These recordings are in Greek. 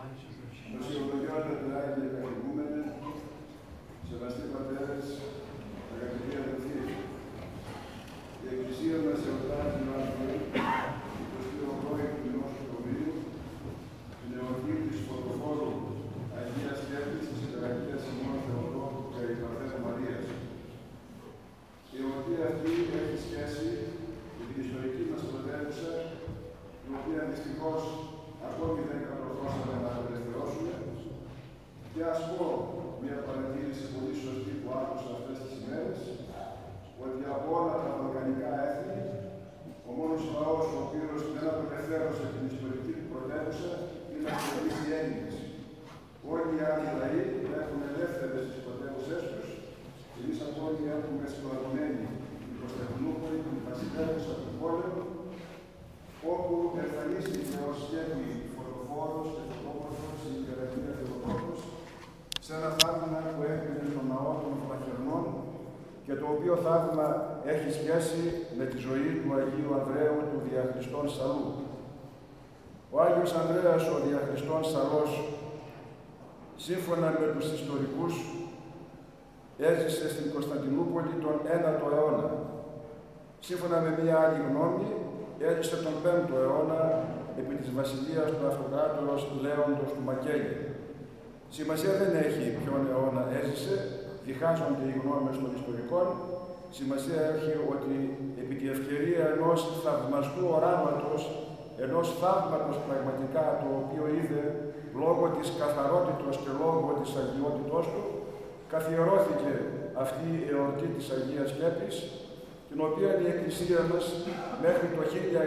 Νοσιολογιότατε Άγιοι καθηγούμενοι, σεβαστοί πατέρες, αγαπητοί αδελφοί, η Εκκλησία μας εορτάζει αύριο, 28 του μηνός Οκτωβρίου, την εορτή της φωτοφόρου Αγίας Σκέπτης της Ιεραρχίας ημών Θεοτόκου και η Παρθένου Μαρίας. Η εορτή αυτή έχει σχέση με την ιστορική μας πρωτεύουσα, την οποία δυστυχώς ακόμη δεν κατορθώσαμε να απελευθερώσουμε. Και ας πω μια παρατήρηση πολύ σωστή που άκουσα αυτές τις ημέρες, ότι από όλα τα βαλκανικά έθνη, ο μόνος λαός ο οποίος δεν απελευθέρωσε την ιστορική του πρωτεύουσα είναι αυτοί οι Έλληνες. Όλοι οι άλλοι λαοί έχουν ελεύθερες τις πρωτεύουσές τους. Εμείς ακόμη έχουμε σκλαβωμένη την Κωνσταντινούπολη, την βασιλεύουσα του πόλεμου, όπου εμφανίστηκε ως σκέπη φωτοφόρος και φωτόμορφος η Ιεραρχία Θεοτόκος σε ένα θαύμα που έκανε στον ναό των Βλαχερνών και το οποίο θαύμα έχει σχέση με τη ζωή του Αγίου Ανδρέου του Διαχριστών Σαλού. Ο Άγιος Ανδρέας ο Διαχριστών Σαλός, σύμφωνα με τους ιστορικούς, έζησε στην Κωνσταντινούπολη τον 9ο αιώνα. Σύμφωνα με μία άλλη γνώμη, έζησε τον 5ο αιώνα επί της βασιλείας του αυτοκράτορος Λέοντος του Μακέλη. Σημασία δεν έχει ποιον αιώνα έζησε, διχάζονται οι γνώμες των ιστορικών. Σημασία έχει ότι επί τη ευκαιρία ενός θαυμαστού οράματος, ενός θαύματος πραγματικά, το οποίο είδε λόγω της καθαρότητος και λόγω της αγιότητός του, καθιερώθηκε αυτή η εορτή της Αγίας Σκέπης, την οποία η Εκκλησία μας μέχρι το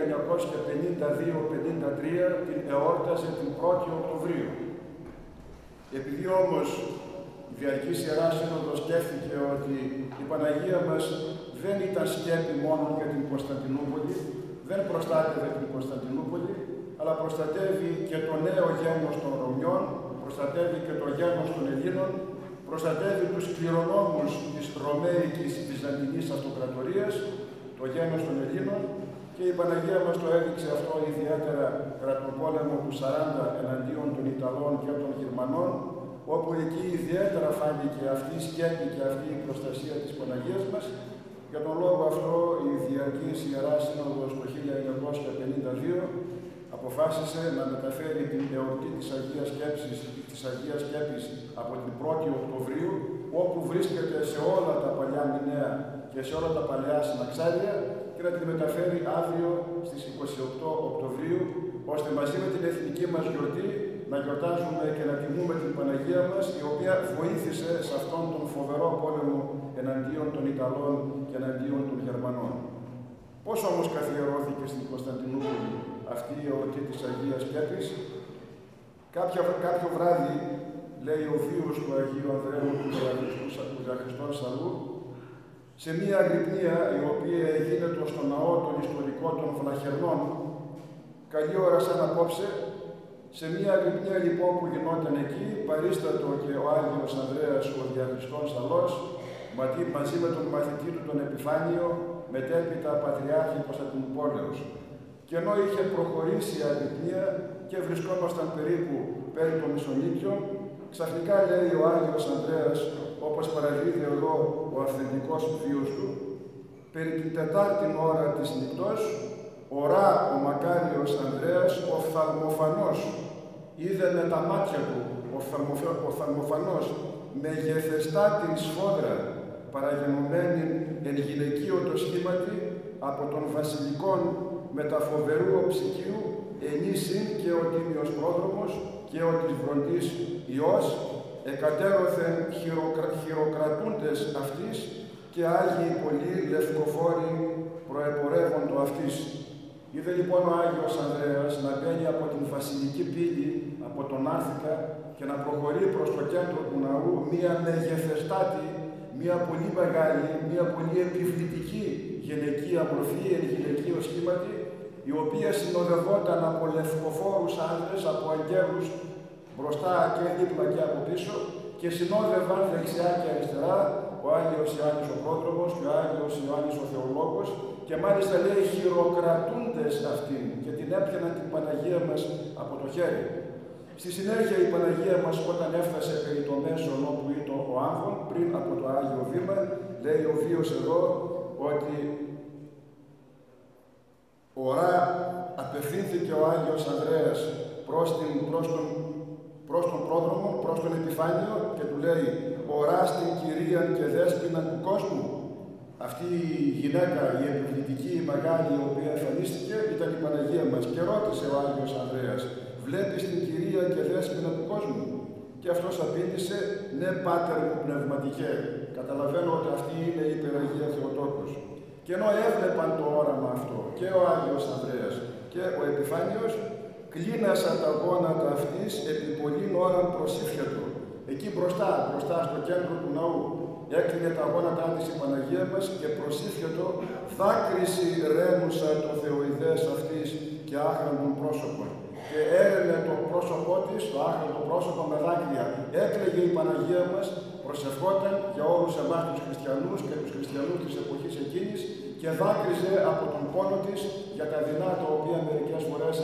1952-53 την εόρτασε την 1η Οκτωβρίου. Επειδή όμως η Διαρκής Ιερά Σύνοδος σκέφτηκε ότι η Παναγία μας δεν ήταν σκέπη μόνο για την Κωνσταντινούπολη, δεν προστάτευε την Κωνσταντινούπολη, αλλά προστατεύει και το νέο γένος των Ρωμιών, προστατεύει και το γένος των Ελλήνων, προστατεύει τους κληρονόμους της Ρωμαϊκής Βυζαντινής Αυτοκρατορίας, το γένος των Ελλήνων, και η Παναγία μας το έδειξε αυτό ιδιαίτερα κατά τον πόλεμο του 40 εναντίον των Ιταλών και των Γερμανών, όπου εκεί ιδιαίτερα φάνηκε αυτή η σκέπη και αυτή η προστασία της Παναγίας μας. Για τον λόγο αυτό η Διαρκής Ιερά Σύνοδος το 1952 αποφάσισε να μεταφέρει την εορτή της Αγίας Σκέπης από την 1η Οκτωβρίου, όπου βρίσκεται σε όλα τα παλιά μηνέα και σε όλα τα παλιά συναξάρια, και να την μεταφέρει αύριο στις 28 Οκτωβρίου, ώστε μαζί με την εθνική μας γιορτή να γιορτάζουμε και να τιμούμε την Παναγία μας, η οποία βοήθησε σε αυτόν τον φοβερό πόλεμο εναντίον των Ιταλών και εναντίον των Γερμανών. Πώς όμως καθιερώθηκε στην Κωνσταντινούπολη αυτή η εορτή της Αγίας Σκέπης? Κάποιο βράδυ, λέει ο βίος του Αγίου Ανδρέου του Διαχριστών Σαλού, σε μία αγρυπνία η οποία γίνεται στο ναό των ιστορικών των Βλαχερνών, καλή ώρα σαν απόψε, σε μία αγρυπνία λοιπόν που γινόταν εκεί, παρίστατο και ο Άγιος Ανδρέας ο Διαχριστών Σαλός, μαζί με τον μαθητή του τον Επιφάνιο, μετέπειτα Πατριάρχη Κωνσταντινουπόλεως. Και ενώ είχε προχωρήσει η αγρυπνία και βρισκόμασταν περίπου περί των Μισονίκιων, ξαφνικά λέει ο Άγιος Ανδρέας, όπως παραδίδει εδώ ο αυθεντικός βίος του, περί την 4η ώρα της νυχτός, ορά ο μακάριος Ανδρέας οφθαλμοφανός, είδε με τα μάτια του οφθαλμοφανός, με γεθεστά την σφόδρα, παραγενωμένη εν γυναικείο το σχήματι, από των βασιλικών μεταφοβερού οψικίου, ενήσυν και ο τίμιος πρόδρομος και ο της βροντής Υιός, εκατέρωθεν χειροκρατούντες αυτής και Άγιοι πολλοί λευκοφόροι προεπορεύοντο αυτής. Είδε λοιπόν ο Άγιος Ανδρέας να μπαίνει από την βασιλική πύλη, από τον Άθηκα, και να προχωρεί προς το κέντρο του ναού μία μεγεθεστάτη, μία πολύ μεγάλη, μία πολύ επιβλητική γυναικεία μορφή, εν γυναικείο σχήματι, η οποία συνοδευόταν από λευκοφόρους άντρες, από αγγέλους μπροστά και δίπλα και από πίσω, και συνόδευαν δεξιά και αριστερά ο Άγιος Ιωάννης ο Πρόδρομος και ο Άγιος Ιωάννης ο Θεολόγος, και μάλιστα λέει χειροκρατούντες αυτήν, και την έπιαναν την Παναγία μας από το χέρι. Στη συνέχεια η Παναγία μας όταν έφτασε περί το μέσον όπου ήταν ο Άγχων, πριν από το Άγιο Βήμα, λέει ο βίος εδώ ότι ορά απευθύνθηκε ο Άγιος Ανδρέας προς τον πρόδρομο, προς τον Επιφάνιο και του λέει «Ορά στην Κυρία και Δέσποινα του κόσμου». Αυτή η γυναίκα, η επιβλητική, η μεγάλη, η οποία εμφανίστηκε, ήταν η Παναγία μας και ρώτησε ο Άγιος Ανδρέας «Βλέπεις την Κυρία και Δέσποινα του κόσμου?» Και αυτός απήντησε «Ναι, Πάτερ μου πνευματικέ, καταλαβαίνω ότι αυτή είναι η Υπεραγία Θεοτόκος». Και ενώ έβλεπαν το όραμα αυτό και ο Άγιος Ανδρέας και ο Επιφάνιος, κλίνασα τα γόνατα αυτής επί πολλήν ώραν προσήφια του. Εκεί μπροστά στο κέντρο του ναού, έκλεινε τα γόνατά της η Παναγία μας και προσήφιατο δάκρυση ρέμουσα το θεοειδές αυτής και άχραντον πρόσωπον. Και έρενε το πρόσωπό της, το άχραντο πρόσωπο με δάκρυα. Έκλαιγε η Παναγία μας, προσευχόταν για όλους εμάς τους χριστιανούς και τους χριστιανούς της εποχής εκείνης και δάκρυζε από τον πόνο της για τα δεινά τα οποία μερικές φορές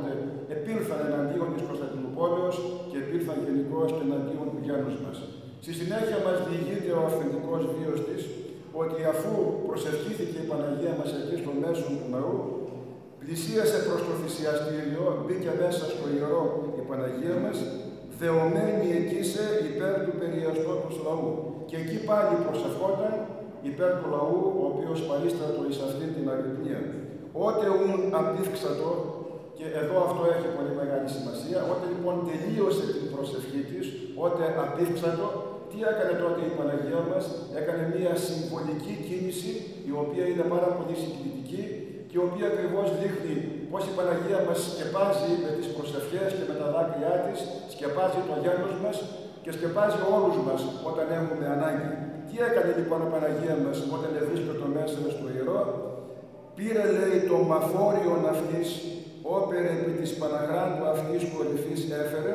επήλθαν εναντίον της Κωνσταντινούπολεως και επήλθαν γενικώς και εναντίον του γένους μας. Στη συνέχεια μας διηγείται ο αυθεντικός βίος της ότι αφού προσευχήθηκε η Παναγία μας εκεί στο μέσο του ναού, πλησίασε προς το θυσιαστήριο, μπήκε μέσα στο ιερό η Παναγία μας, δεωμένη εκείσε υπέρ του περιαστώτος λαού. Και εκεί πάλι προσευχόταν υπέρ του λαού, ο οποίος παρίστατο εις αυτήν την αγρυπνία. Ότε ουν απίφξατο, και εδώ αυτό έχει πολύ μεγάλη σημασία, ότε λοιπόν τελείωσε την προσευχή της, ότε απίφξατο, τι έκανε τότε η Παναγία μας? Έκανε μία συμβολική κίνηση, η οποία είναι πάρα πολύ συγκινητική και η οποία ακριβώς δείχνει πως η Παναγία μας σκεπάζει με τις προσευχές και με τα δάκρυά της, σκεπάζει το γένος μας και σκεπάζει όλους μας όταν έχουμε ανάγκη. Τι έκανε λοιπόν η Παναγία μας όταν βρίσκεται μέσα στο ιερό? Πήρε, λέει, το μαφόριον αυτής, όπερε επί της Παναγράντου αυτής κορυφής έφερε,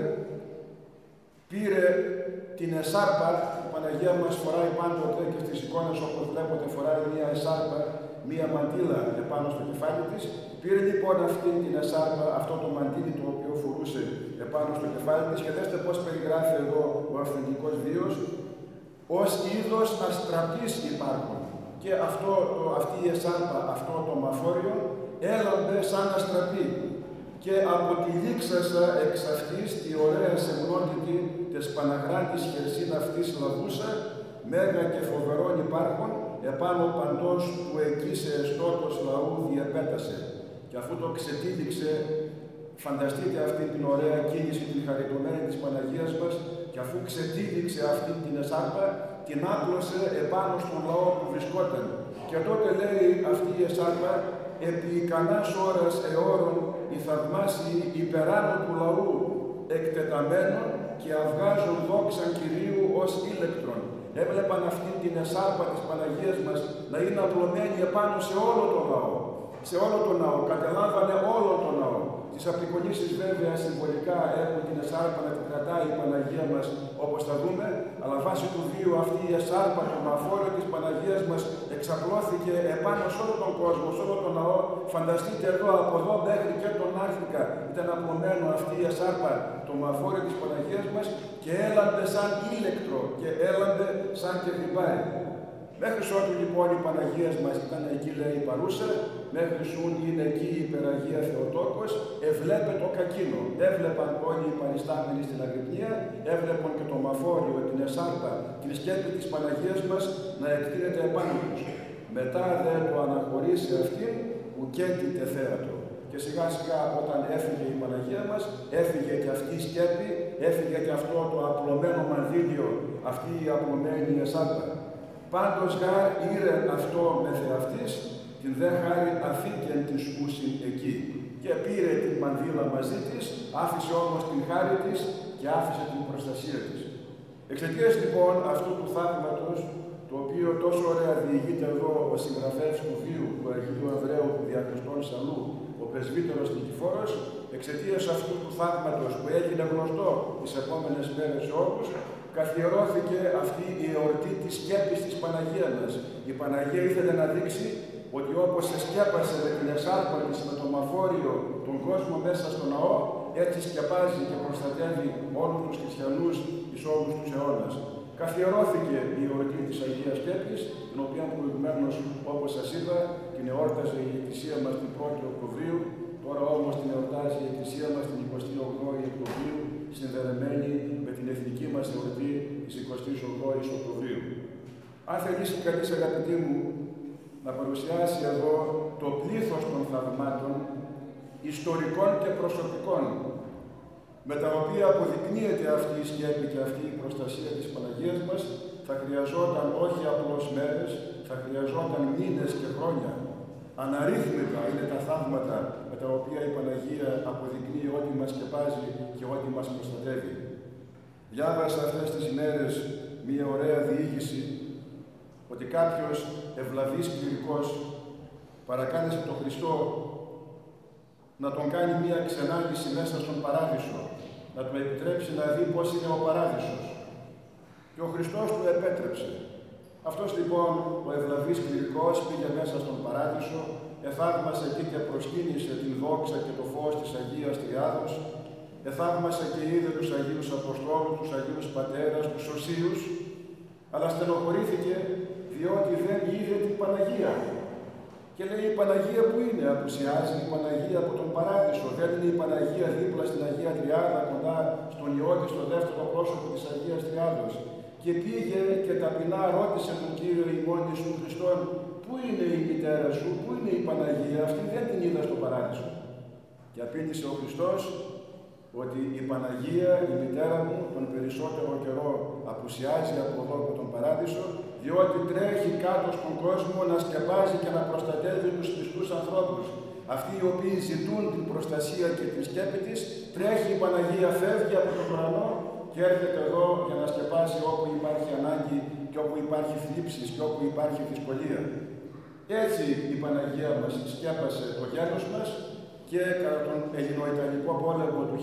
πήρε την εσάρπα, η Παναγία μας φοράει πάντοτε και στις εικόνες όπως βλέπετε φοράει μία εσάρπα, μία μαντήλα επάνω στο κεφάλι της. Πήρε λοιπόν αυτή την εσάρπα, αυτό το μαντήλι το οποίο φορούσε επάνω στο κεφάλι της και δέστε πώς περιγράφει εδώ ο αυθεντικός βίος, ως είδος αστραπής υπάρχουν. Και αυτή η εσάρπα, αυτό το μαφόριο, έλαμπε σαν αστραπή. Και από τη λήξασα εξ αυτής τη ωραία σεμνότητη της Παναγράτης χερσίν αυτής λαβούσα, μέγα και φοβερών υπάρχων, επάνω παντός που εκεί σε εστώτος λαού διεπέτασε. Και αφού το ξετύλιξε, φανταστείτε αυτή την ωραία κίνηση, την χαριτωμένη της Παναγίας μας, και αφού ξετύλιξε αυτή την εσάρπα, την άπλωσε επάνω στον λαό που βρισκόταν. Και τότε λέει αυτή η εσάρπα, επί ικανάς ώρας αιώρων οι θαυμάσιοι υπεράνω του λαού εκτεταμένων και αυγάζουν δόξαν Κυρίου ως ήλεκτρον. Έβλεπαν αυτή την εσάρπα της Παναγίας μας να είναι απλωμένη επάνω σε όλο το λαό. Σε όλο το ναό, κατελάβανε όλο το ναό. Τις απεικονίσεις βέβαια συμβολικά έχουν την εσάρπα να την κρατάει η Παναγία μας όπως θα δούμε, αλλά βάσει του βίου αυτή η εσάρπα, το μαφόριο της Παναγίας μας εξαπλώθηκε επάνω σε όλο τον κόσμο, σε όλο τον ναό. Φανταστείτε εδώ, από εδώ μέχρι και τον Άφρικα ήταν απλωμένο αυτή η εσάρπα, το μαφόριο της Παναγίας μας και έλαμπε σαν ήλεκτρο και έλαμπε σαν και γρυπάρι. Μέχρι ότου λοιπόν η Παναγία μας ήταν εκεί, λέει, παρούσα, μέχρι σουν είναι εκεί η Υπεραγία Θεοτόκος, εβλέπε το κακίνο. Έβλεπαν όλοι οι παριστάμενοι στην αγρυπνία, έβλεπαν και το μαφόριο, την εσάρπα, την σκέπη της Παναγίας μας να εκτείνεται επάνω τους. Μετά δε το αναχωρήσει αυτήν, ουκέτητε θέατρο. Και σιγά σιγά όταν έφυγε η Παναγία μας, έφυγε και αυτή η σκέπη, έφυγε και αυτό το απλωμένο μανδύλιο, αυτή η απλωμένη εσάρπα. Πάντως γάρ ήρε αυτό με θεαυτής, την δε χάρη αφήκεν της ούσιν εκεί. Και πήρε την μανδύλα μαζί της, άφησε όμως την χάρη της και άφησε την προστασία της. Εξαιτίας λοιπόν αυτού του θαύματος, το οποίο τόσο ωραία διηγείται εδώ ο συγγραφέας του βίου του Αγίου Ανδρέου του Διακριστών Σαλού, ο πρεσβύτερος Νικηφόρος, εξαιτίας αυτού του θαύματος που έγινε γνωστό τις επόμενες μέρες σε όλους, καθιερώθηκε αυτή η εορτή της σκέπης της Παναγίας μας. Η Παναγία ήθελε να δείξει ότι όπως σκέπασε με την εσάρπα της, με το μαφόριο, τον κόσμο μέσα στο ναό, έτσι σκεπάζει και προστατεύει όλους τους χριστιανούς εις όλους τους αιώνας. Καθιερώθηκε η εορτή της Αγίας Σκέπης, την οποία προηγουμένως, όπως σας είπα, την εόρταζε η Εκκλησία μας την 1η Οκτωβρίου, τώρα όμως την εορτάζει η Εκκλησία μας την 28η Οκτωβρίου, συνδεδεμένη με την εθνική μας εορτή της 28ης Οκτωβρίου. Αν θελήσει κανείς, αγαπητοί μου, να παρουσιάσει εδώ το πλήθος των θαυμάτων, ιστορικών και προσωπικών, με τα οποία αποδεικνύεται αυτή η σκέπη και αυτή η προστασία της Παναγίας μας, θα χρειαζόταν όχι απλώς μέρες, θα χρειαζόταν μήνες και χρόνια. Αναρρύθμιτα είναι τα θαύματα με τα οποία η Παναγία αποδεικνύει ότι μας σκεπάζει και ότι μας προστατεύει. Διάβασα αυτές τις ημέρες μία ωραία διήγηση ότι κάποιος ευλαβής κληρικός παρακάλεσε τον Χριστό να τον κάνει μία ξενάγηση μέσα στον Παράδεισο, να του επιτρέψει να δει πώς είναι ο Παράδεισος. Και ο Χριστός του επέτρεψε. Αυτός λοιπόν ο ευλαβής κληρικός πήγε μέσα στον Παράδεισο, εθαύμασε εκεί και προσκύνησε την δόξα και το φως της Αγίας Τριάδος, εθαύμασε και είδε τους Αγίους Αποστόλους, τους Αγίους Πατέρας, τους Οσίους, αλλά στενοχωρήθηκε διότι δεν είδε την Παναγία. Και λέει, η Παναγία που είναι, απουσιάζει η Παναγία από τον Παράδεισο, δεν είναι η Παναγία δίπλα στην Αγία Τριάδα, κοντά στον Υιό και στο δεύτερο πρόσωπο της Αγίας Τριάδος. Και πήγε και ταπεινά ρώτησε τον Κύριο ημών Ιησού Χριστόν, πού είναι η μητέρα σου, πού είναι η Παναγία, αυτή δεν την είδα στον Παράδεισο. Και απήντησε ο Χριστός ότι η Παναγία, η μητέρα μου, τον περισσότερο καιρό απουσιάζει από εδώ από τον Παράδεισο, διότι τρέχει κάτω στον κόσμο να σκεπάζει και να προστατεύει τους πιστούς ανθρώπους. Αυτοί οι οποίοι ζητούν την προστασία και την σκέπη της, τρέχει η Παναγία, φεύγει από τον ουρανό και έρχεται εδώ για να σκεπάσει όπου υπάρχει ανάγκη και όπου υπάρχει θλίψης και όπου υπάρχει δυσκολία. Έτσι η Παναγία μας σκέπασε το γένος μας και κατά τον Ελληνοϊταλικό πόλεμο του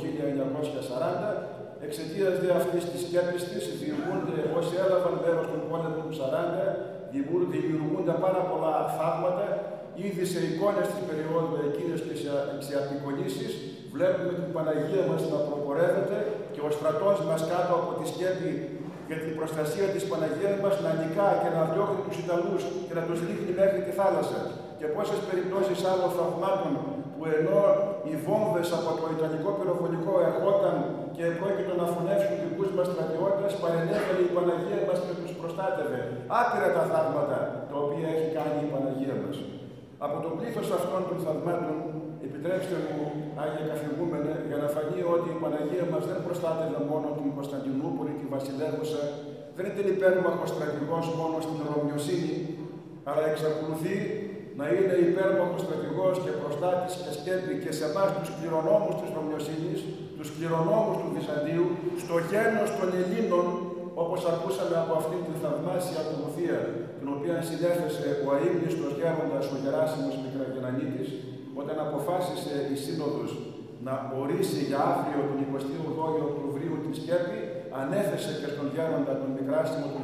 1940, εξαιτίας δε αυτής της σκέπης της, δημιουργούνται, όσοι έλαβαν μέρος στον πόλεμο του 40, δημιουργούνται πάρα πολλά θαύματα. Ήδη σε εικόνες της περίοδου εκείνες και σε απεικονίσεις, βλέπουμε την Παναγία μας να προπορεύεται και ο στρατός μας κάτω από τη σκέπη για την προστασία της Παναγίας μας να νικά και να διώχνει τους Ιταλούς και να τους ρίχνει μέχρι τη θάλασσα. Και πόσες περιπτώσεις άλλων θαυμάτων που ενώ οι βόμβες από το Ιταλικό πυροβολικό ερχόταν και πρόκειτο να φωνεύσουν δικούς μας στρατιώτες, παρενέβαινε η Παναγία μας και τους προστάτευε. Άπειρα τα θαύματα τα οποία έχει κάνει η Παναγία μας. Από το πλήθος αυτών των θαυμάτων, επιτρέψτε μου, Άγιε Καθηγούμενε, για να φανεί ότι η Παναγία μας δεν προστάτευε μόνο την Κωνσταντινούπολη, τη βασιλεύουσα, δεν ήταν υπέρμαχος στρατηγός μόνο στην Ρωμιοσύνη, αλλά εξακολουθεί να είναι υπέρμαχος στρατηγός και προστάτης και σκέπη και σε εμάς τους κληρονόμους της Ρωμιοσύνης, τους κληρονόμους του Βυζαντίου, στο γένος των Ελλήνων, όπως ακούσαμε από αυτήν την θαυμάσια ακολουθία, την οποία συνέθεσε ο αείμνηστος γέροντας ο Γεράσιμος Μικραγεννανίτης, όταν αποφάσισε η Σύνοδος να ορίσει για αύριο την 28η Οκτωβρίου τη σκέπη, ανέθεσε και στον γέροντα τον Μικράσιμο τον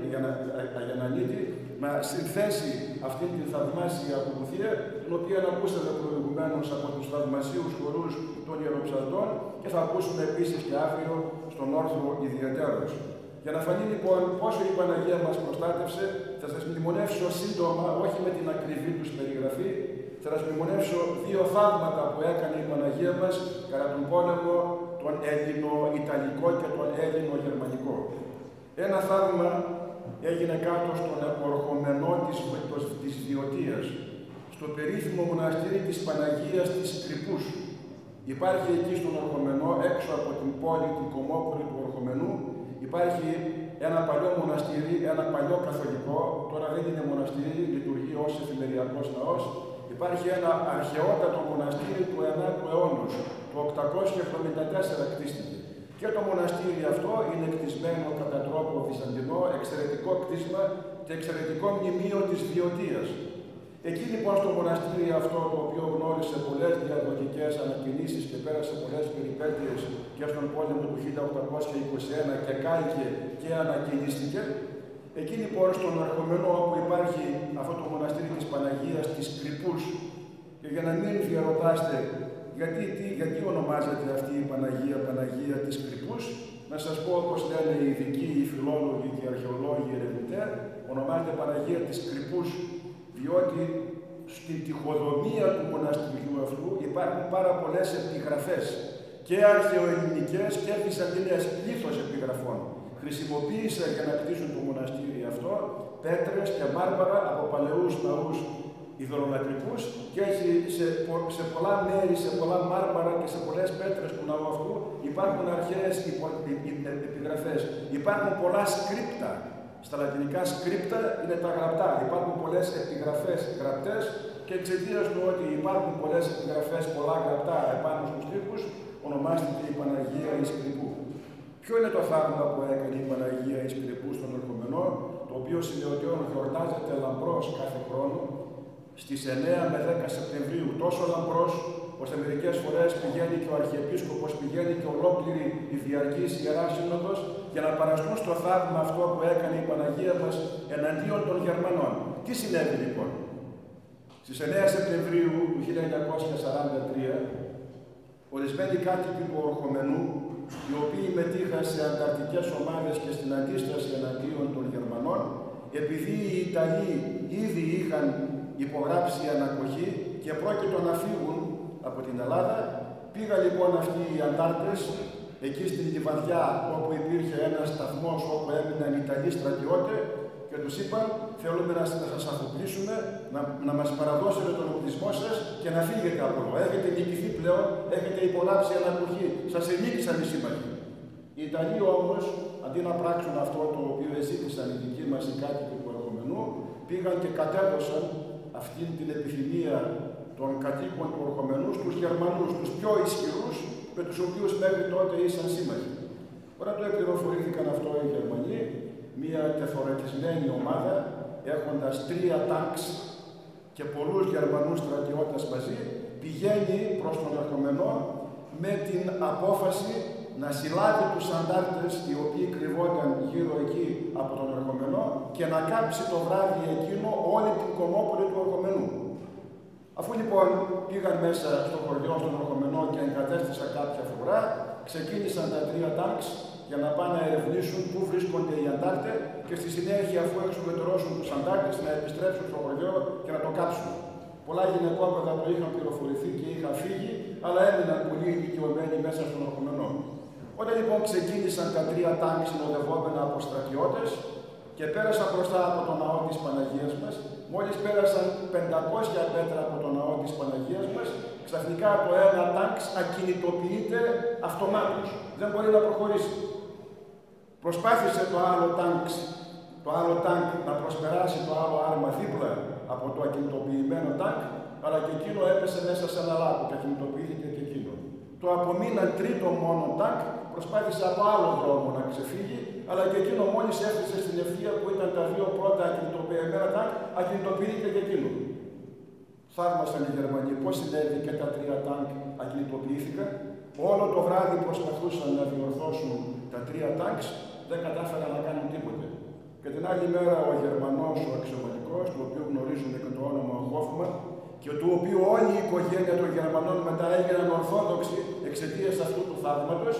Αγεννανίτη να συνθέσει αυτήν την θαυμάσια ακολουθία, την οποία ακούσαμε προηγουμένως από τους θαυμασίους χορούς των Ιεροψαλτών και θα ακούσουμε επίσης και αύριο στον όρθρο ιδιαιτέρως. Για να φανεί λοιπόν πόσο η Παναγία μας προστάτευσε, θα σας μνημονεύσω σύντομα, όχι με την ακριβή τους περιγραφή, θα σας μνημονεύσω δύο θαύματα που έκανε η Παναγία μας κατά τον πόλεμο τον Έλληνο-Ιταλικό και τον Έλληνο-Γερμανικό. Ένα θαύμα έγινε κάτω στον επορχομενό της Βιωτίας, στο περίφημο μοναστήρι της Παναγίας της Κρυπούς. Υπάρχει εκεί στον Ορχομενό, έξω από την πόλη, την κομμόπολη του Ορχομενού, υπάρχει ένα παλιό μοναστήρι, ένα παλιό καθολικό, τώρα δεν είναι μοναστήρι, λειτουργεί ως εφημεριακός ναός. Υπάρχει ένα αρχαιότατο μοναστήρι του 9ου αιώνα, το 874 κτίστηκε. Και το μοναστήρι αυτό είναι κτισμένο κατά τρόπο βυζαντινό, εξαιρετικό κτίσμα και εξαιρετικό μνημείο της Βιωτίας. Εκεί λοιπόν στο μοναστήρι αυτό, το οποίο γνώρισε πολλές διαδοχικές ανακοινήσεις και πέρασε πολλές περιπέτειες και στον πόλεμο του 1821 και κάηκε και ανακοινίστηκε, εκεί λοιπόν στον Αρχομενό όπου υπάρχει αυτό το μοναστήρι της Παναγίας της Κρυπούς, και για να μην διαρωτάστε Γιατί ονομάζεται αυτή η Παναγία, Παναγία της Κρυπούς? Να σας πω, όπως λένε οι ειδικοί, οι φιλόλογοι και οι αρχαιολόγοι, οι ερευνητές, ονομάζεται Παναγία της Κρυπούς, διότι στην τοιχοδομία του μοναστηριού αυτού υπάρχουν πάρα πολλές επιγραφές, και αρχαιοελληνικές και βυζαντινές, πλήθος επιγραφών. Χρησιμοποίησαν για να κτίσουν το μοναστήρι αυτό πέτρες και μάρμαρα από παλαιούς ναούς ειδωλολατρικούς, και έτσι σε πολλά μέρη, σε πολλά μάρμαρα και σε πολλές πέτρες του ναού αυτού υπάρχουν αρχαίες επιγραφές. Υπάρχουν πολλά σκρίπτα. Στα λατινικά σκρίπτα είναι τα γραπτά. Υπάρχουν πολλές επιγραφές γραπτές, και εξαιτίας του ότι υπάρχουν πολλές επιγραφές, πολλά γραπτά επάνω στους τοίχους, ονομάστηκε η Παναγία εις Κρυπού. Ποιο είναι το θαύμα που έκανε η Παναγία εις Κρυπού στον ερχομενό, το οποίο συνεωτιών γιορτάζεται λαμπρός κάθε χρόνο στις 9 με 10 Σεπτεμβρίου, τόσο λαμπρός, ώστε μερικές φορές πηγαίνει και ο Αρχιεπίσκοπος, πηγαίνει και ολόκληρη η Διαρκής Ιερά Σύνοδος για να παραστούν στο θαύμα αυτό που έκανε η Παναγία μας εναντίον των Γερμανών. Τι συνέβη λοιπόν? Στις 9 Σεπτεμβρίου του 1943, ορισμένοι κάτοικοι του Ορχομενού, οι οποίοι μετήχαν σε ανταρτικές ομάδες και στην αντίσταση εναντίον των Γερμανών, επειδή οι Ιταλοί ήδη είχαν υπογράψει ανακοχή και πρόκειτο να φύγουν από την Ελλάδα, πήγαν λοιπόν αυτοί οι αντάρτες εκεί στην Λιβαδιά, όπου υπήρχε ένας σταθμός όπου έμειναν Ιταλοί στρατιώτες, και τους είπαν: θέλουμε να σας αφοπλίσουμε, να μας παραδώσετε τον οπλισμό σας και να φύγετε από εδώ. Έχετε νικηθεί πλέον, έχετε υπογράψει ανακοχή, σας ενίκησαν οι σύμμαχοι. Οι Ιταλοί όμως, αντί να πράξουν αυτό το οποίο ζήτησαν οι δικοί μας οι κάτοικοι του ερχομενού, πήγαν και κατέδωσαν αυτήν την επιθυμία των κατοίκων του ερχομενού στους Γερμανούς, τους πιο ισχυρούς, με τους οποίους μέχρι τότε ήσαν σύμμαχοι. Όταν το πληροφορήθηκαν αυτό οι Γερμανοί, μια τεθωρακισμένη ομάδα, έχοντας 3 τάγκς και πολλούς Γερμανούς στρατιώτες μαζί, πηγαίνει προς τον ερχομενό με την απόφαση να συλλάβει τους αντάρτες οι οποίοι κρυβόταν γύρω εκεί από τον ερχομενό και να κάψει το βράδυ εκείνο όλη την κομμόπολη του ερχομενού. Αφού λοιπόν πήγαν μέσα στο χωριό, στον ερχομενό, και εγκατέστησαν κάποια φορά, ξεκίνησαν τα 3 τάγκς για να πάνε να ερευνήσουν πού βρίσκονται οι αντάρτες και στη συνέχεια, αφού εξουδετερώσουν τους αντάρτες, να επιστρέψουν στο χωριό και να το κάψουν. Πολλά γυναικόπαιδα το είχαν πληροφορηθεί και είχαν φύγει, αλλά έμειναν πολύ ηλικιωμένοι μέσα στον ερχομενό. Όταν λοιπόν ξεκίνησαν τα 3 τάγκς συνοδευόμενα από στρατιώτες και πέρασαν μπροστά από τον ναό της Παναγίας μας, μόλις πέρασαν 500 μέτρα από τον ναό της Παναγίας μας, ξαφνικά το ένα τάγκς ακινητοποιείται αυτομάτως. Δεν μπορεί να προχωρήσει. Προσπάθησε το άλλο τάγκ να προσπεράσει το άλλο άρμα δίπλα από το ακινητοποιημένο τάγκ, αλλά και εκείνο έπεσε μέσα σε ένα λάκκο και ακινητοποιήθηκε και εκείνο. Το απομείναν τρίτο μόνο τάγκ προσπάθησε από άλλο δρόμο να ξεφύγει, αλλά και εκείνο μόλις έφτασε στην ευθεία που ήταν τα 2 πρώτα ακινητοποιημένα τάγκ, ακινητοποιήθηκε και εκείνο. Θαύμασαν οι Γερμανοί πώς συνέβη και τα 3 τάγκ ακινητοποιήθηκαν. Όλο το βράδυ προσπαθούσαν να διορθώσουν τα 3 τάγκς, δεν κατάφεραν να κάνουν τίποτε. Και την άλλη μέρα ο Γερμανός, ο αξιωματικός, του οποίου γνωρίζουμε και το όνομα Χόφμαν, και του οποίου όλη η οικογένεια των Γερμανών μετά έγιναν Ορθόδοξοι εξαιτίας αυτού του θαύματος,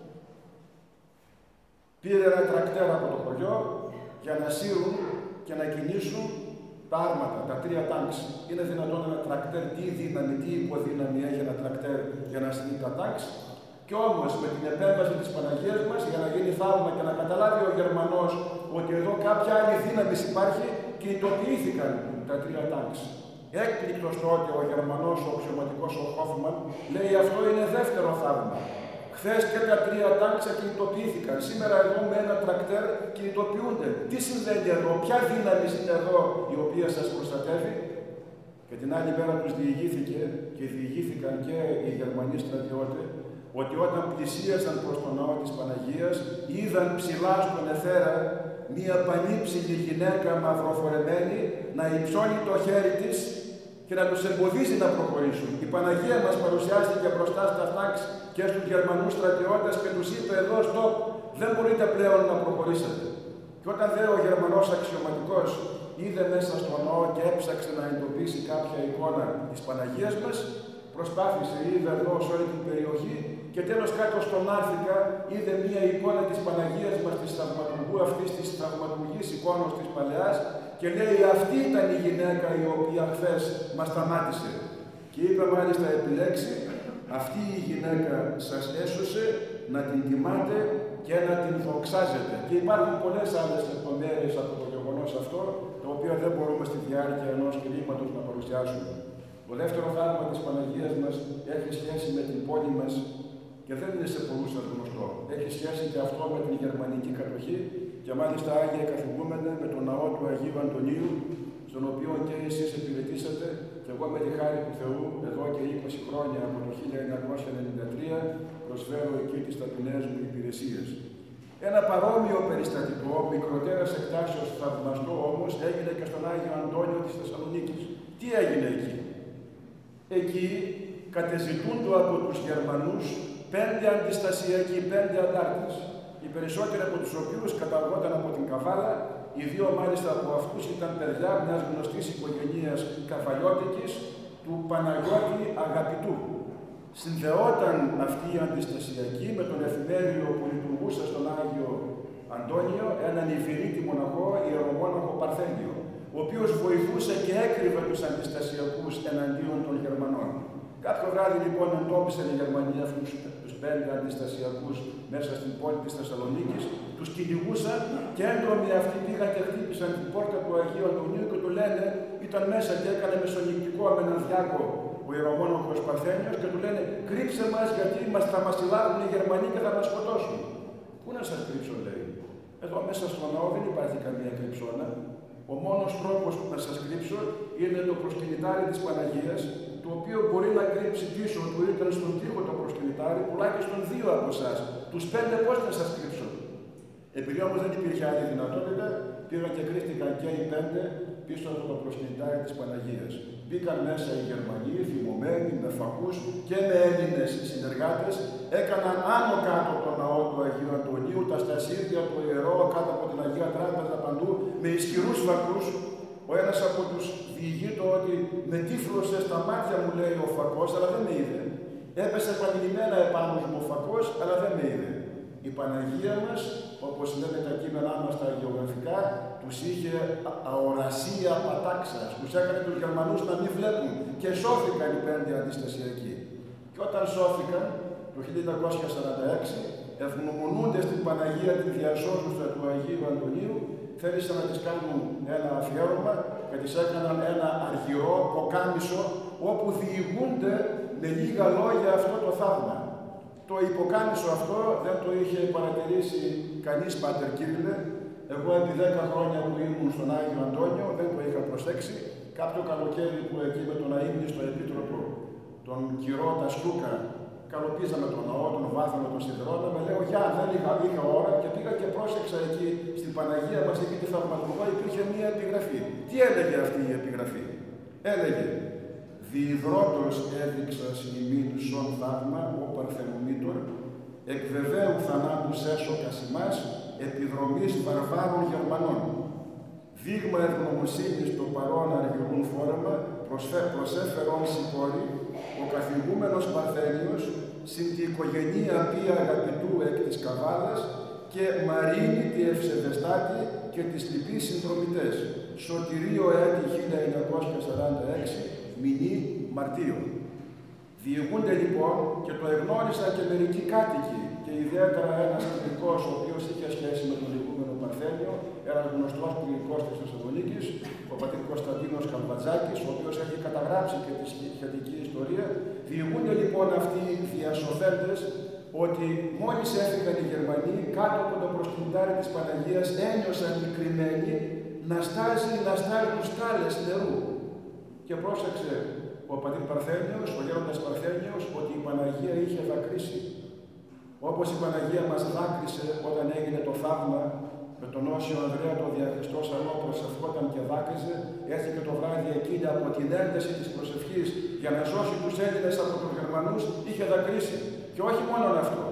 πήρε ένα τρακτέρ από το χωριό για να σύρουν και να κινήσουν τα άρματα, τα 3 τάγκς. Είναι δυνατόν ένα τρακτέρ, τι δύναμη, τι υποδύναμη έχει ένα τρακτέρ για να σύρει τα τάγκς? Κι όμως με την επέμβαση της Παναγίας μας, για να γίνει θαύμα και να καταλάβει ο Γερμανός ότι εδώ κάποια άλλη δύναμη υπάρχει, κινητοποιήθηκαν τα 3 τάγκς. Έκπληκτος τότε ο Γερμανός, ο αξιωματικός ο Χόφμαν, λέει αυτό είναι δεύτερο θαύμα. Χθες και τα 3 τάγκς κινητοποιήθηκαν. Σήμερα εδώ με ένα τρακτέρ κινητοποιούνται. Τι συμβαίνει εδώ, ποια δύναμη είναι εδώ η οποία σας προστατεύει? Και την άλλη μέρα τους διηγήθηκε και διηγήθηκαν και οι Γερμανοί στρατιώτες ότι όταν πλησίασαν προς τον ναό της Παναγίας, είδαν ψηλά στον εθέρα μία πανύψηλη γυναίκα μαυροφορεμένη να υψώνει το χέρι της και να τους εμποδίζει να προχωρήσουν. Η Παναγία μας παρουσιάστηκε μπροστά στα τάγκς και στους Γερμανούς στρατιώτες και τους είπε εδώ stop, δεν μπορείτε πλέον να προχωρήσετε. Και όταν δε ο Γερμανός αξιωματικός είδε μέσα στο ναό και έψαξε να εντοπίσει κάποια εικόνα της Παναγίας μας, προσπάθησε, είδε εδώ σε όλη την περιοχή και τέλος κάτω στον Άρθικα είδε μία εικόνα της Παναγίας μας, της θαυματουργού αυτής, της θαυματουργής εικόνος της Παλαιάς και λέει αυτή ήταν η γυναίκα η οποία χθες μας σταμάτησε. Και είπε μάλιστα επιλέξει, αυτή η γυναίκα σας έσωσε, να την τιμάτε και να την δοξάζετε. Και υπάρχουν πολλές άλλες λεπτομέρειες από το γεγονός αυτό, το οποίο δεν μπορούμε στη διάρκεια ενός κηρύγματος να παρουσιάσουμε. Το δεύτερο θαύμα της Παναγίας μας έχει σχέση με την πόλη μας και δεν είναι σε πολλούς γνωστό. Έχει σχέση και αυτό με την γερμανική κατοχή και μάλιστα Άγια Καθηγούμενε με τον ναό του Αγίου Αντωνίου, στον οποίο και εσείς υπηρετήσατε και εγώ με τη χάρη του Θεού εδώ και 20 χρόνια από το 1993 προσφέρω εκεί τις ταπεινές μου υπηρεσίες. Ένα παρόμοιο περιστατικό, μικροτέρας εκτάσεως θαυμαστό όμως, έγινε και στον Άγιο Αντώνιο της Θεσσαλονίκης. Τι έγινε εκεί? Εκεί κατεζητούνται από τους Γερμανούς 5 αντιστασιακοί, 5 αντάρτες. Οι περισσότεροι από τους οποίους καταγόταν από την Καβάλα, οι δύο μάλιστα από αυτούς ήταν παιδιά μιας γνωστής οικογένειας καβαλιώτικης του Παναγιώτη Αγαπητού. Συνδεόταν αυτή η αντιστασιακή με τον εφημέριο που λειτουργούσε στον Άγιο Αντώνιο, έναν Ιβυρίτη μοναχό, ιερομόναχο Παρθένιο, ο οποίος βοηθούσε και έκρυβε τους αντιστασιακούς εναντίον των Γερμανών. Κάποιο βράδυ λοιπόν εντόπισαν οι Γερμανοί αυτούς τους 5 αντιστασιακούς μέσα στην πόλη της Θεσσαλονίκης, τους κυνηγούσαν και έντρομοι αυτοί πήγαν και χτύπησαν την πόρτα του Αγίου Αντωνίου και του λένε, ήταν μέσα και έκανε μεσονυχτικό με έναν διάκο ο ιερομόναχος Παρθένιος και του λένε κρύψε μας γιατί θα μας συλλάβουν οι Γερμανοί και θα μας σκοτώσουν. Πού να σας κρύψω, λέει. Εδώ μέσα στο ναό δεν υπάρχει καμία κρυψώνα. Ο μόνος τρόπος να σας κρύψω είναι το προσκυνητάρι της Παναγίας, το οποίο μπορεί να κρύψει πίσω του, ήταν στον τοίχο το προσκυνητάρι, τουλάχιστον 2 από εσάς. Τους 5 πώς να σας κρύψω. Επειδή όμως δεν υπήρχε άλλη δυνατότητα, πήγαν και κρύφτηκαν και οι 5 πίσω από το προσκυνητάρι της Παναγίας. Μπήκαν μέσα οι Γερμανοί, θυμωμένοι, με φακούς και με Έλληνες συνεργάτες, έκαναν άνω κάτω το ναό του Αγίου Αντωνίου, τα στασίδια, το ιερό, κάτω από την Αγία Τράπεζα παντού, με ισχυρούς φακούς. Ο ένας από τους διηγείτο ότι με τύφλωσε στα μάτια μου, λέει ο φακός, αλλά δεν με είδε. Έπεσε επανειλημμένα επάνω μου ο φακός, αλλά δεν με είδε. Η Παναγία μας, όπως λένε τα κείμενά μας τα γεωγραφικά, τους είχε αορασία πατάξας, τους έκανε τους Γερμανούς να μην βλέπουν και σώθηκαν οι 5 αντιστασιακοί. Και όταν σώθηκαν, το 1946, ευγνωμονούνται στην Παναγία τη διασώζουσα του Αγίου Αντωνίου, θέλησαν να τις κάνουν ένα αφιέρωμα και τις έκαναν ένα αργυρό ποκάμισο, όπου διηγούνται με λίγα λόγια αυτό το θαύμα. Το υποκάμισο αυτό δεν το είχε παρατηρήσει κανείς, Πάτερ Κύριλε. Εγώ επί 10 χρόνια που ήμουν στον Άγιο Αντώνιο δεν το είχα προσέξει. Κάποιο καλοκαίρι που εκεί με τον αείμνηστο επίτροπο, τον Κυρό Τασκούκα, καλοπίζαμε τον ναό, τον βάθαμε, τον σιδερώναμε. Λέω, για δεν είχα ώρα και πήγα και πρόσεξα εκεί στην Παναγία μας, εκεί τη θαυματουργό, υπήρχε μία επιγραφή. Τι έλεγε αυτή η επιγραφή? Έλεγε, διειδρότος έδειξας ημίν σον θαύμα, ο Παρθενομήτωρ, εκ βεβαίου θανάτου έσωκας ημάς, επιδρομής βαρβάρων Γερμανών. Δείγμα ευγνωμοσύνης το παρόν αργυρούν φόρεμα, προσέφερον σηκώρη, ο καθηγούμενος Παρθένιος, συν τη οικογενεία πία Αγαπητού εκ της Καβάλας και Μαρίνη τη Ευσεβεστάτη και τις λοιπείς συνδρομητές. Σωτηρίο έτη 1946, μηνύ Μαρτίου. Διηγούνται λοιπόν και το εγνώρισαν και μερικοί κάτοικοι και ιδιαίτερα ένας κληρικός ο οποίος είχε σχέση με τον ηγούμενο Παρθένιο, ένας γνωστός κληρικός της Θεσσαλονίκης, ο πατήρ Κωνσταντίνος Καλβατζάκης, ο οποίος έχει καταγράψει και τη σχετική ιστορία. Διηγούνται λοιπόν αυτοί οι διασωθέντες ότι μόλις έφυγαν οι Γερμανοί κάτω από το προσκυνητάρι της Παναγίας ένιωσαν οι κρυμμένοι να στάζουν στάλες νερού. Και πρόσεξε ο πατήρ Παρθένιος, ο γέροντας Παρθένιος, ότι η Παναγία είχε δακρύσει. Όπως η Παναγία μας δάκρυσε όταν έγινε το θαύμα με τον Όσιο Ανδρέα το Διαχριστό Σαλό, προσευχόταν και δάκρυζε, έτσι και το βράδυ εκείνη από την ένταση της προσευχής για να σώσει τους Έλληνες από τους Γερμανούς, είχε δακρύσει. Και όχι μόνο αυτό.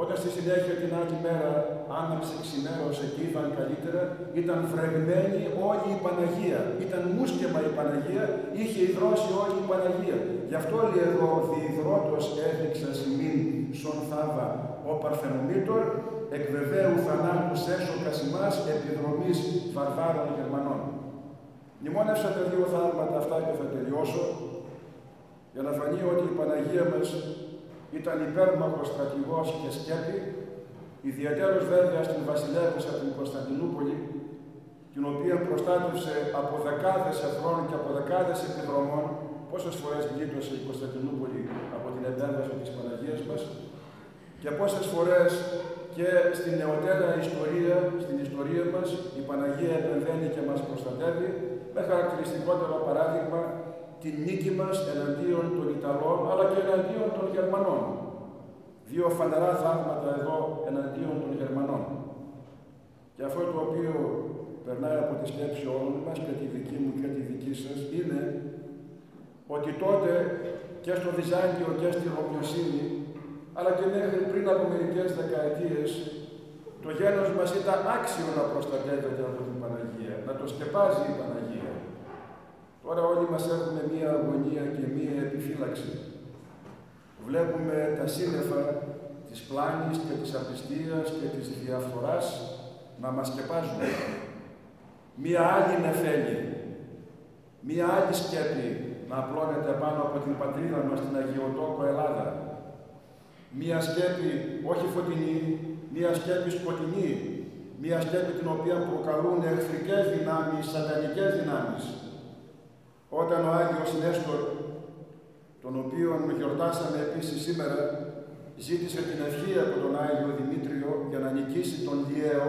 Όταν στη συνέχεια την άλλη μέρα άναψε, ξημέρωσε και είδαν καλύτερα, ήταν βρεγμένη όλη η Παναγία. Ήταν μουσκεμα η Παναγία, είχε υδρώσει όλη η Παναγία. Γι' αυτό λέει εδώ, διυδρότος έδειξα σημείν σον θάβα ο Παρθενομήτωρ, εκ βεβαίου θανάτου έσωκας ημάς επιδρομής βαρβάρων Γερμανών. Μνημόνευσα τα δύο θαύματα αυτά και θα τελειώσω, για να φανεί ότι η Παναγία μας ήταν υπέρμαχος στρατηγός και σκέπη, ιδιαίτερος βέβαια στην βασιλεύουσα την Κωνσταντινούπολη, την οποία προστάτευσε από δεκάδες εχθρών και από δεκάδες επιδρομών. Πόσες φορές γλίτωσε η Κωνσταντινούπολη από την επέμβαση της Παναγίας μας και πόσες φορές και στην νεωτέρα ιστορία, στην ιστορία μας, η Παναγία επεμβαίνει και μας προστατεύει, με χαρακτηριστικότερο παράδειγμα την νίκη μας εναντίον των Ιταλών, αλλά και εναντίον των Γερμανών. Δύο φανερά θαύματα εδώ εναντίον των Γερμανών. Και αυτό το οποίο περνάει από τη σκέψη όλων μας, και τη δική μου και τη δική σας, είναι ότι τότε και στο Βυζάντιο και στη Ρωμιοσύνη, αλλά και μέχρι πριν από μερικές δεκαετίες, το γένος μας ήταν άξιο να προστατεύεται από την Παναγία, να το σκεπάζει η Παναγία. Τώρα όλοι μας έχουμε μία αγωνία και μία επιφύλαξη. Βλέπουμε τα σύννεφα της πλάνης και της απιστίας και της διαφθοράς να μας σκεπάζουν. Μία άλλη νεφέλη, μία άλλη σκέπη να απλώνεται πάνω από την πατρίδα μας, την Αγιοτόκο Ελλάδα. Μία σκέπη όχι φωτεινή, μία σκέπη σκοτεινή, μία σκέπη την οποία προκαλούν εχθρικές δυνάμεις, σατανικές δυνάμεις. Όταν ο Άγιος Νέστορ, τον οποίον γιορτάσαμε επίσης σήμερα, ζήτησε την ευχή από τον Άγιο Δημήτριο για να νικήσει τον Λιαίο,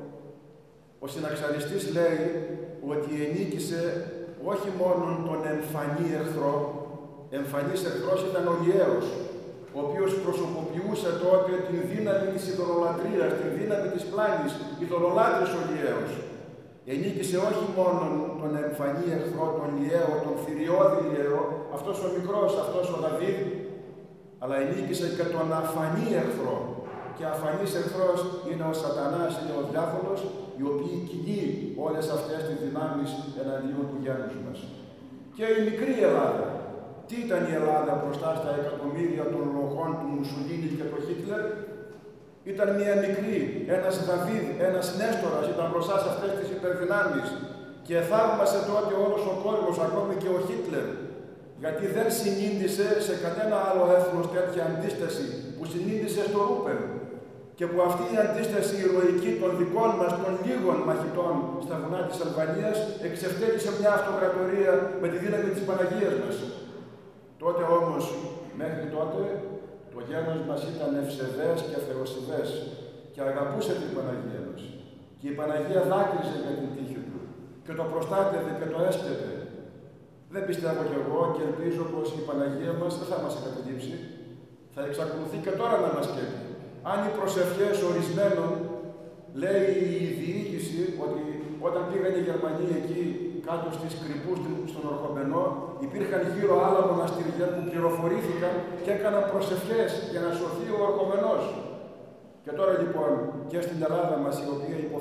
ο συναξαριστής λέει ότι ενίκησε όχι μόνο τον εμφανή εχθρό, εμφανής εχθρός ήταν ο Λιαίος, ο οποίος προσωποποιούσε τότε την δύναμη της ειδωλολατρίας, την δύναμη της πλάνης, ειδωλολάτρης ο Λιαίος. Ενίκησε όχι μόνο τον εμφανή εχθρό, τον Λιαίο, τον θηριώδη Λιαίο, αυτός ο μικρός, αυτός ο Δαβίδ, αλλά ενίκησε και τον αφανή εχθρό. Και αφανής εχθρός είναι ο Σατανάς, είναι ο διάβολος, οι οποίοι κυνεί όλες αυτές τις δυνάμεις εναντίον του γένους μας. Και η μικρή Ελλάδα. Τι ήταν η Ελλάδα μπροστά στα εκατομμύρια των λογών του Μουσουλίνη και του Χίτλερ? Ήταν μια μικρή, ένας Δαβίδ, ένας Νέστορας ήταν μπροστά σε αυτές τις υπερδυνάμεις και θαύμασε τότε όλος ο κόσμος, ακόμη και ο Χίτλερ, γιατί δεν συνήντησε σε κανένα άλλο έθνος τέτοια αντίσταση που συνήντησε στο Ρούπερ και που αυτή η αντίσταση ηρωική των δικών μας, των λίγων μαχητών στα βουνά της Αλβανίας, εξευτέλισε μια αυτοκρατορία με τη δύναμη της Παναγίας μας. Τότε όμως, μέχρι τότε, το γένος μας ήταν ευσεβές και θεοσεβές και αγαπούσε την Παναγία μας. Και η Παναγία δάκρυζε για την τύχη του και το προστάτευε και το έσκεται. Δεν πιστεύω κι εγώ και ελπίζω πως η Παναγία μας δεν θα μας εγκαταλείψει. Θα εξακολουθεί και τώρα να μας σκέφτει. Αν οι προσευχές ορισμένων, λέει η διοίκηση ότι όταν πήγαν οι Γερμανοί εκεί κάτω στις Κρυπούς στον Ορχομενό, υπήρχαν γύρω άλλα μοναστήρια που πληροφορήθηκαν και έκαναν προσευχές για να σωθεί ο Ορχομενός. Και τώρα λοιπόν και στην Ελλάδα μας η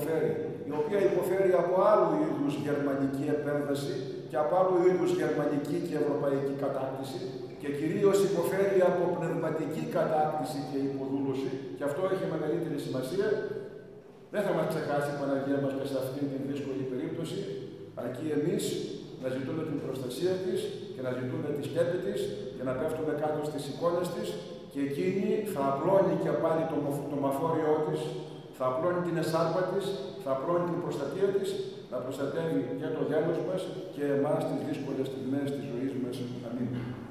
οποία υποφέρει από άλλου είδους γερμανική επέμβαση και από άλλου είδους γερμανική και ευρωπαϊκή κατάκτηση και κυρίως υποφέρει από πνευματική κατάκτηση και υποδούλωση και αυτό έχει μεγαλύτερη σημασία. Δεν θα μας ξεχάσει η Παναγία μας και σε αυτήν την δύσκολη περίπτωση, αρκεί εμείς να ζητούμε την προστασία της και να ζητούμε τη σκέπη της και να πέφτουμε κάτω στις εικόνες της και εκείνη θα απλώνει και πάλι το μαφόριό της, θα απλώνει την εσάρπα της, θα απλώνει την προστασία της, να προστατεύει και το γένος μας και εμάς τις δύσκολες στιγμές της ζωής μας. Αμήν.